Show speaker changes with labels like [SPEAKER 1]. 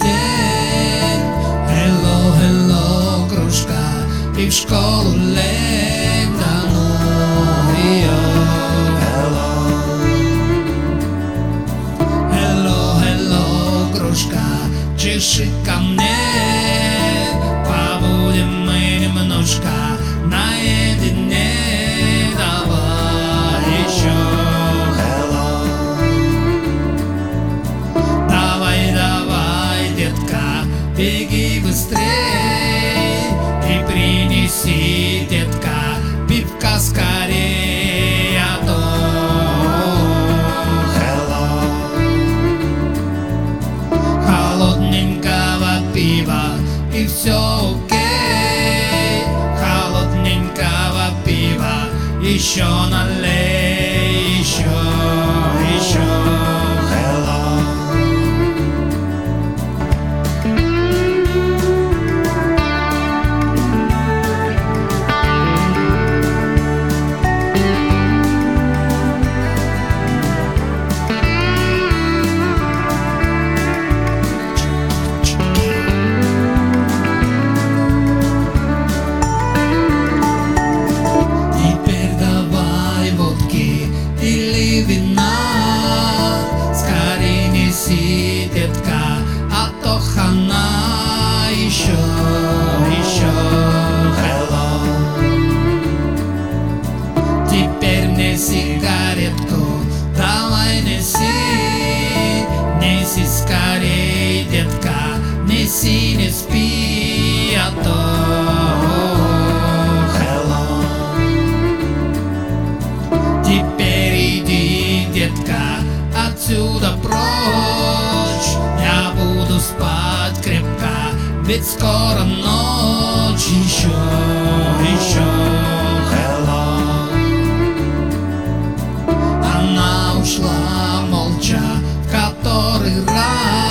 [SPEAKER 1] день. Hello, hello, кружка, и в школу лень, да ну ее. Hello, hello, кружка, чеши ко мне, побудем мы немножко наедине, давай еще. Давай, давай, детка, беги быстрей и принеси, детка, пивка скорее, а то холодненького пива и все окей, холодненького пива еще налей, еще. Или вина, скорей неси, детка, а то хана еще. Hello. Теперь мне сигаретку, давай неси скорей, детка, неси, не спи, а то отсюда прочь, я буду спать крепко, ведь скоро ночь, еще. Hello. Она ушла молча в который раз.